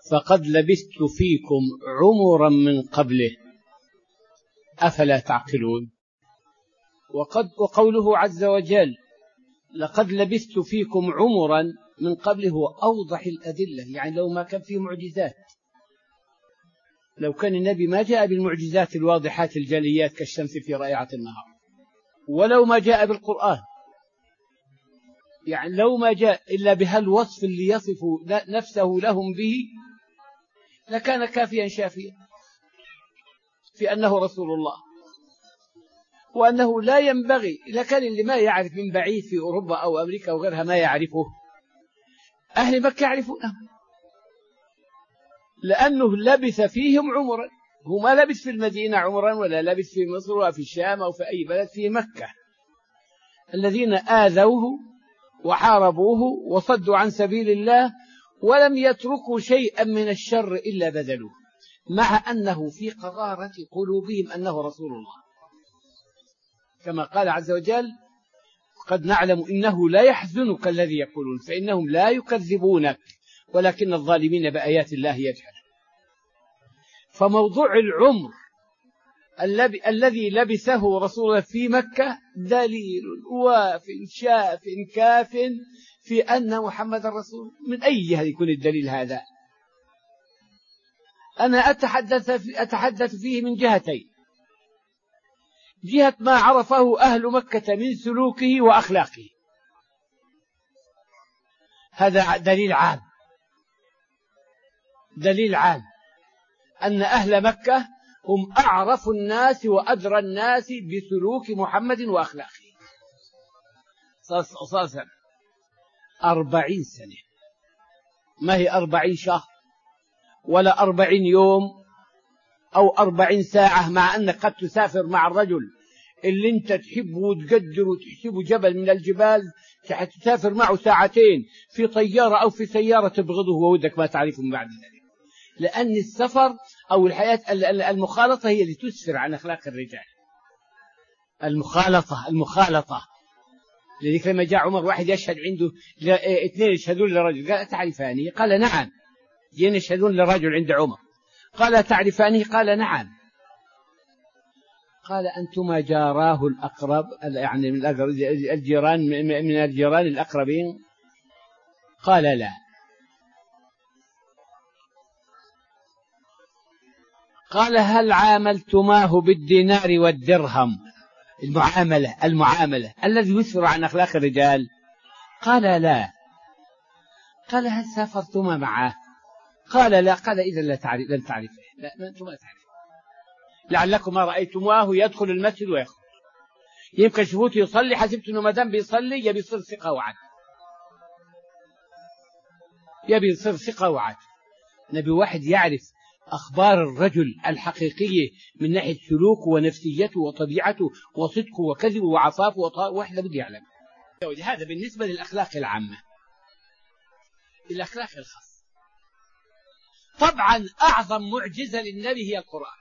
فقد لبثت فيكم عمرا من قبله أفلا تعقلون. وقوله عز وجل لقد لبثت فيكم عمرا من قبله هو أوضح الأدلة. يعني لو ما كان فيه معجزات، لو كان النبي ما جاء بالمعجزات الواضحات الجليات كالشمس في رائعة النهار، ولو ما جاء بالقرآن، يعني لو ما جاء إلا بهالوصف اللي يصف نفسه لهم به لكان كافيا شافيا في أنه رسول الله، وأنه لا ينبغي. إذا كان اللي ما يعرف من بعيد في أوروبا أو أمريكا وغيرها ما يعرفه، أهل مكة يعرفونه، لأنه لبث فيهم عمرا. هو ما لبث في المدينة عمرا، ولا لبث في مصر ولا في الشام أو في أي بلد، في مكة. الذين آذوه وحاربوه وصدوا عن سبيل الله ولم يتركوا شيئا من الشر إلا بذلوه، مع أنه في قرارة قلوبهم أنه رسول الله، كما قال عز وجل قد نعلم إنه لا يحزنك الذي يقولون فإنهم لا يكذبونك ولكن الظالمين بآيات الله يجحدون. فموضوع العمر الذي لبثه رسول الله في مكة دليل واف شاف كاف في أن محمد رسول. من أي جهة يكون الدليل هذا؟ أنا أتحدث فيه من جهتين: جهة ما عرفه أهل مكة من سلوكه وأخلاقه، هذا دليل عام، دليل عام أن أهل مكة هم أعرف الناس وأدرى الناس بسلوك محمد وأخلاقه. صلى 40 سنة، ما هي 40 شهر ولا 40 يوم أو 40 ساعة، مع أنك قد تسافر مع الرجل اللي انت تحبه وتقدره وتحسبه جبل من الجبال، تسافر معه ساعتين في طيارة أو في سيارة تبغضه وودك ما تعرفه من بعد ذلك، لأن السفر أو الحياة المخالطة هي اللي تسفر عن أخلاق الرجال. المخالطة. لذلك لما جاء عمر واحد يشهد عنده 2 يشهدون لرجل، قال تعرفاني؟ قال نعم. جين يشهدون لرجل عند عمر، قال تعرفاني؟ قال نعم. قال أنتما جاراه الأقرب، يعني من الجيران الأقربين؟ قال لا. قال هل عاملتماه بالدينار والدرهم؟ المعاملة الذي يسفر عن أخلاق الرجال؟ قال لا. قال هل سافرتما معه؟ قال لا. قال إذا لن تعرفه، لا أنتم لا تعرفون، لعلكم ما رأيتماه يدخل المسجد ويخرج، يمكن شفوته يصلي حسبت أنه ما دام بيصلي يبي يصير ثقة وعدل، يبي يصير ثقة وعدل. نبي واحد يعرف أخبار الرجل الحقيقية من ناحية سلوكه ونفسيته وطبيعته وصدقه وكذبه وعفافه واحد بده يعلم. هذا بالنسبة للأخلاق العامة. الأخلاق الخاصة طبعا أعظم معجزة للنبي هي القرآن.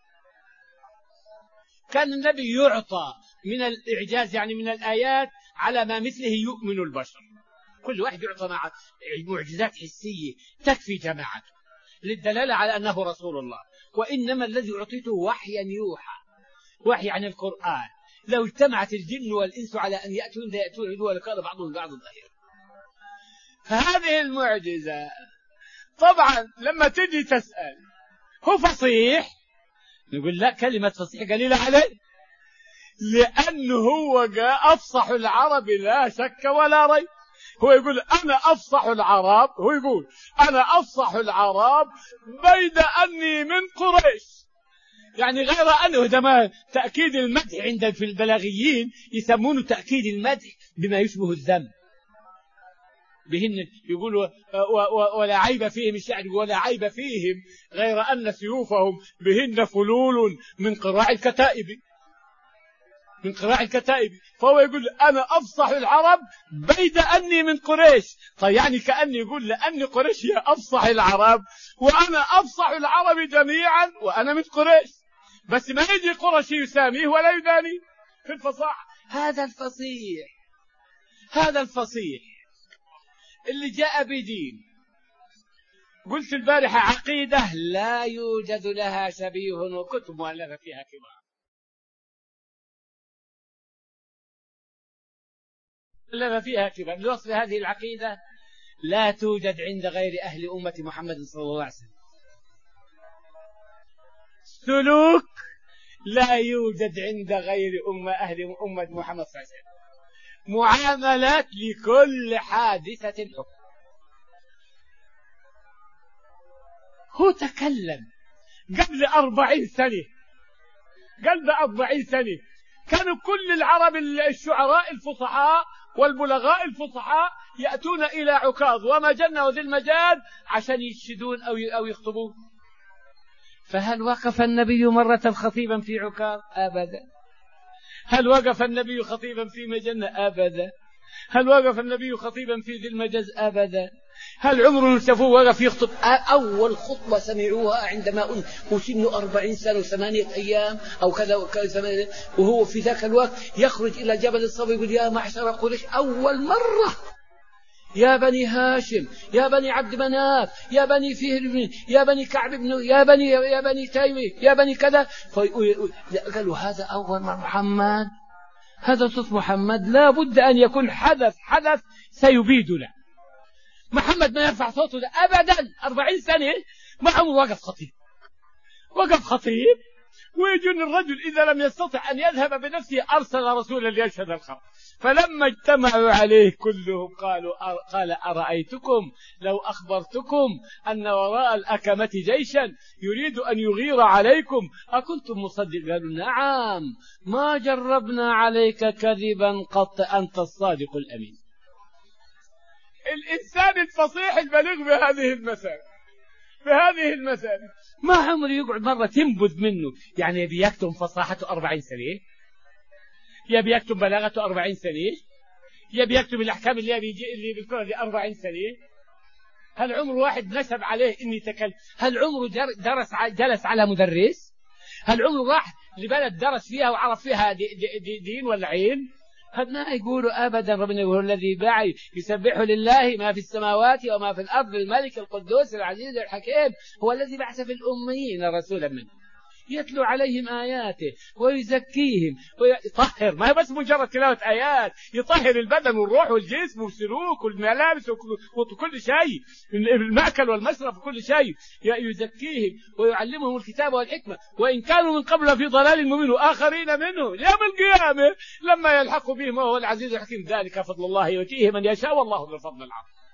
كان النبي يعطى من الإعجاز، يعني من الآيات، على ما مثله يؤمن البشر. كل واحد يعطى مع معجزات حسية تكفي جماعته للدلالة على أنه رسول الله. وإنما الذي أعطيته وحيا يوحى، وحي عن القرآن. لو اجتمعت الجن والإنس على أن يأتون ولقال بعضهم بعض ظهيرا. فهذه المعجزة طبعا لما تجي تسأل هو فصيح؟ نقول لا، كلمة فصيح قليلة عليه، لأنه هو أفصح العرب لا شك ولا ريب. هو يقول أنا أفصح العرب، هو يقول أنا أفصح العرب بيد أني من قريش. يعني غير أنه عندما تأكيد المدح عند في البلاغيين يسمونه تأكيد المدح بما يشبه الذم، بهن يقولوا ولا عيب فيهم، الشعر ولا عيب فيهم غير أن سيوفهم بهن فلول من قراع الكتائب، من قراع الكتائب. فهو يقول أنا أفصح العرب بيد أني من قريش. طيب يعني كأني يقول لأني قريش هي أفصح العرب، وأنا أفصح العرب جميعا وأنا من قريش، بس ما يجي قرشي يساميه ولا يداني في الفصاحة. هذا الفصيح، هذا الفصيح اللي جاء بدين قلت البارحة عقيدة لا يوجد لها شبيه وكتب مؤلفة فيها كبار. لوصف هذه العقيدة لا توجد عند غير أهل أمة محمد صلى الله عليه وسلم. سلوك لا يوجد عند غير أهل أمة محمد صلى الله عليه وسلم. معاملات لكل حادثة حكم. هو تكلم قبل 40 سنة، كانوا كل العرب الشعراء الفصحاء والبلغاء الفصحاء يأتون إلى عكاظ ومجنة وذي المجاد عشان يشهدون أو يخطبون. فهل وقف النبي مرة خطيبا في عكاظ؟ أبدا. هل وقف النبي خطيبا في مجنة؟ أبدا. هل وقف النبي خطيبا في ذي المجاز؟ أبدا. هل عمر شافوه وقف يخطب؟ أول خطبة سمعوها عندما وسن 40 سنة و8 أيام أو كذا وكذا، وهو في ذاك الوقت يخرج إلى جبل الصفا يقول يا معشر قريش، أول مرة يا بني هاشم، يا بني عبد مناف، يا بني فهر، يا بني كعب بن، يا بني تيمي، يا بني كذا. قالوا هذا أول مرة محمد، هذا صوت محمد، لا بد أن يكون حدث سيبيدنا. محمد ما يرفع صوته أبدا. 40 سنة ما عمره وقف خطيب ويجون الرجل إذا لم يستطع أن يذهب بنفسه أرسل رسولا ليشهد الخبر. فلما اجتمعوا عليه كلهم قال أرأيتكم لو أخبرتكم أن وراء الأكمة جيشا يريد أن يغير عليكم أكنتم مصدق؟ قالوا نعم، ما جربنا عليك كذبا قط، أنت الصادق الأمين. الإنسان الفصيح البليغ بهذه المسائل ما عمره يقعد مرة تنبذ منه. يعني يبي يكتم فصاحته 40 سنة، يبي يكتم بلاغته 40 سنة، يبي يكتم الأحكام اللي بالكرة دي 40 سنة. هل عمر واحد نسب عليه إني تكلم؟ هل عمره جلس على مدرس؟ هل عمره راح لبلد درس فيها وعرف فيها دين ولا عين؟ هذا ما يقولوا أبدا. ربنا يقول الذي باع يسبح لله ما في السماوات وما في الأرض الملك القدوس العزيز الحكيم، هو الذي بعث في الأميين رسولا منه يتلو عليهم آياته ويزكيهم ويطهر. ما هي بس مجرد تلاوة آيات، يطهر البدن والروح والجسم والسلوك والملابس وكل شيء، المأكل والمشرب وكل شيء، يزكيهم ويعلمهم الكتاب والحكمة وإن كانوا من قبل في ضلال مبين وآخرين منهم يوم القيامة لما يلحقوا بهم وهو العزيز الحكيم. ذلك فضل الله يؤتيه من يشاء والله ذو الفضل العظيم.